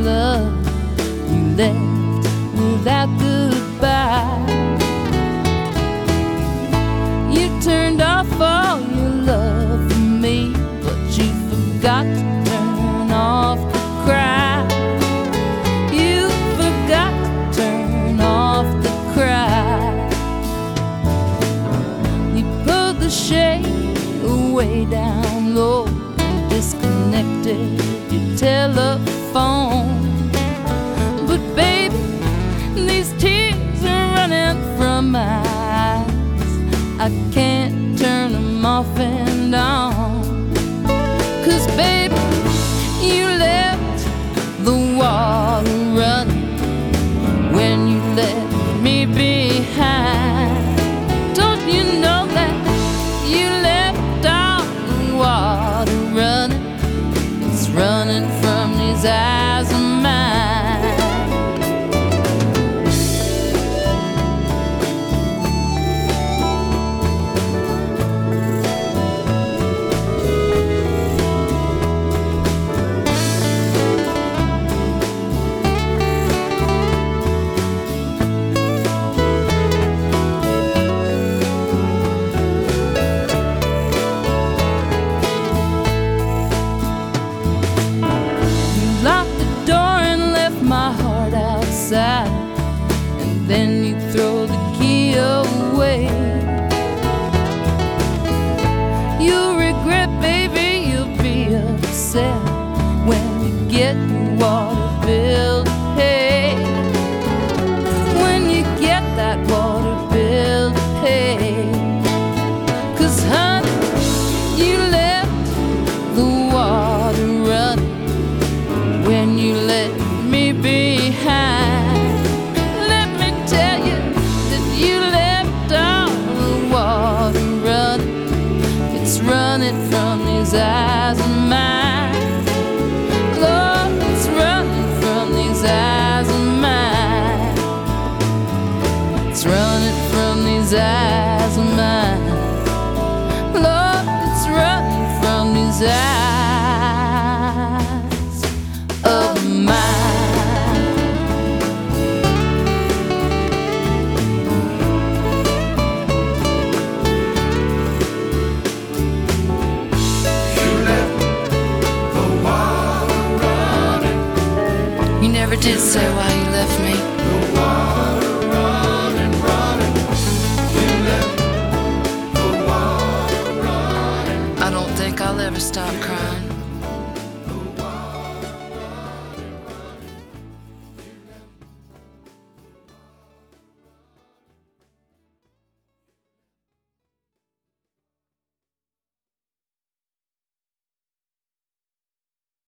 love you left without goodbye. You turned off all your love for me, but you forgot to turn off the cry. You forgot to turn off the cry. You put the shade way down low and disconnected your telephone. But baby, these tears are running from my eyes. I can't turn them off and on. 'Cause baby, you left the water running when you left me behind. Don't you know that you left all the water running? It's running from these eyes of mine. My heart outside, and then you throw the key away. You'll regret, baby, you'll be upset when you get your water bill to pay. When you get that water bill to pay. 'Cause honey, you left the water running when you let me behind. Let me tell you that you left all the water running. It's running from these eyes of mine. Lord, it's running from these eyes of mine. It's running from these eyes of mine. Lord, it's running from these eyes of mine. You never did say why you left me. The water running, running. You left the water running. I don't think I'll ever stop crying.